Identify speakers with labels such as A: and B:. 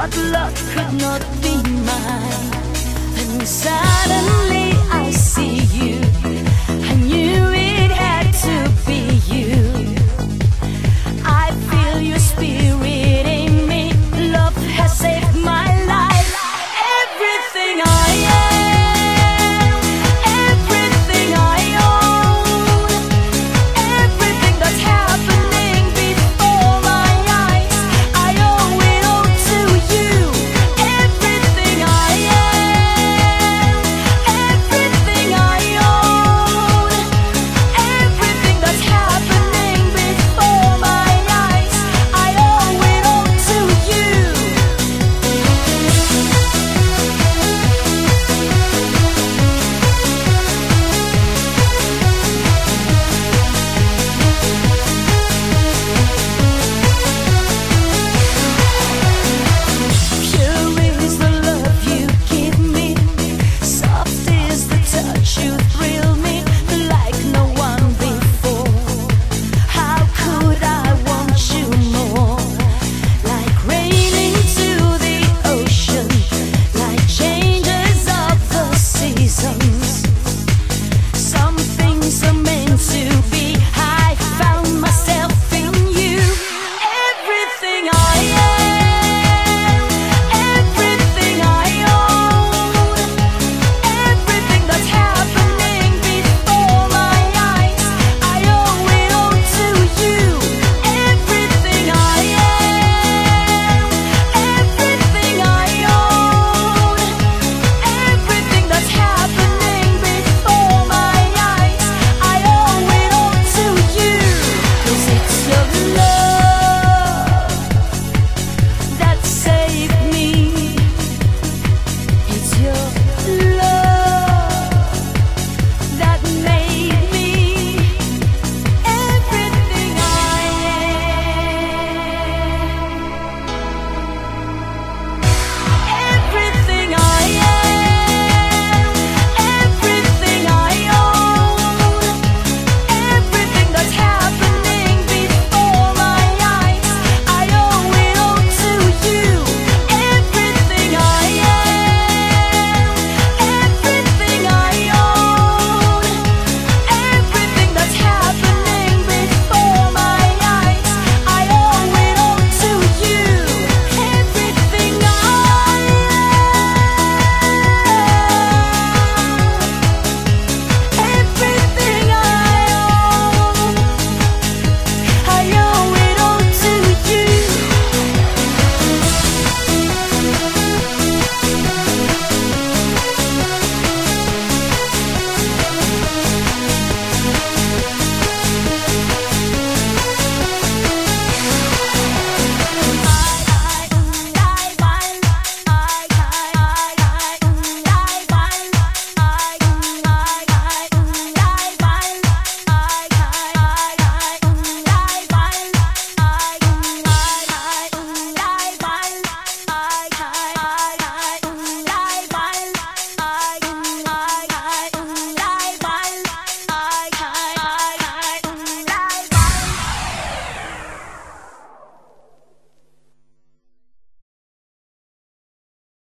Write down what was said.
A: thought love could not be mine. And suddenly I see you. I knew it had to be you. I feel your spirit in me. Love has saved my life. Everything I am, everything I own, everything that's happening before my eyes, I owe it all to you. Everything I am, everything I own, everything that's happening before my eyes, I owe it all to you. Pure is the love you give me, soft is the touch you thrill